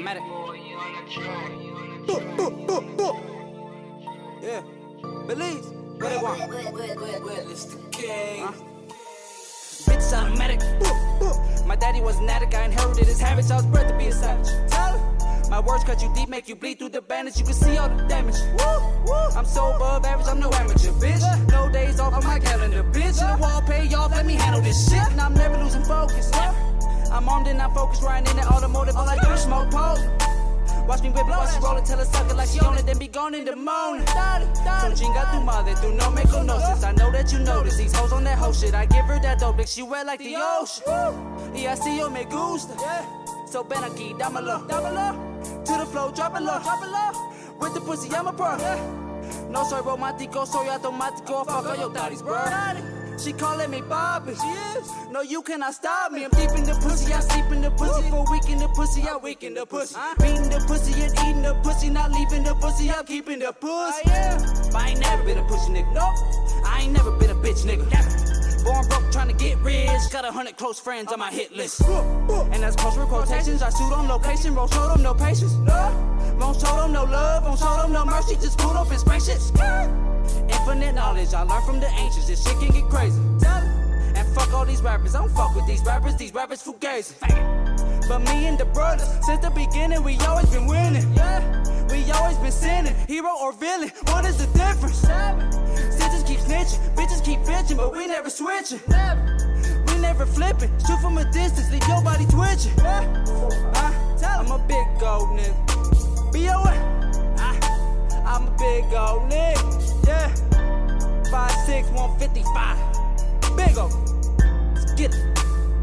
Matic. Yeah, Belize, what they want? It's the king. Bitch automatic. My daddy was an addict, I inherited his habits, I was bred to be a savage. Tell her. My words cut you deep, make you bleed through the bandage, you can see all the damage. I'm so above average, I'm no amateur, bitch. No days off on my calendar, bitch. The wall pay off, let me handle this shit. And I'm never losing focus. I'm armed and I'm focused, riding in the automotive, all I do is smoke pole. Watch me whip it while she rollin', tell her suck it like she own it, then be gone in the morning. Don't chinga tu madre, tu no me conoces. I know that you notice these hoes on that whole shit. I give her that dope, lick, she wet like the ocean. Y así yo me gusta. So ven aquí, dámelo. To the flow, drop it low. With the pussy, I'm a pro. No soy romántico, soy automático. Fuck all your daddies, bro. She calling me Bobby. She is. No, you cannot stop me. I'm deep in the pussy, I sleep in the pussy. For a week in the pussy, I weak in the pussy. Beating the pussy and eating the pussy, not leaving the pussy, I'm keeping the pussy. But I ain't never been a pussy nigga. No, I ain't never been a bitch nigga. Born broke, tryna get rich. Got 100 close friends on my hit list. And that's close with quotations. I shoot on location, won't show them no patience. Won't show them no love, won't show them no mercy. Just pull up and spray shit. Infinite knowledge, I learned from the ancients. This shit can get crazy. And fuck all these rappers, I don't fuck with these rappers fugazi. But me and the brothers, since the beginning, we always been winning. We always been sinning, hero or villain, what is the difference? Stitches keep snitching, bitches keep bitching, but we never switching. We never flipping, shoot from a distance, leave your body twitching. I'm a big old nigga. B.O.A. I'm a big old nigga. Yeah, 5'6", 155. Big ol'. Let's get it.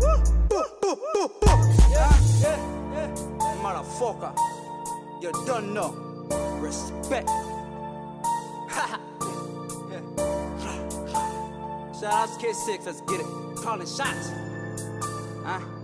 Yeah. Motherfucker. You don't know. Respect. Shout out to Kid 6, let's get it. Calling shots.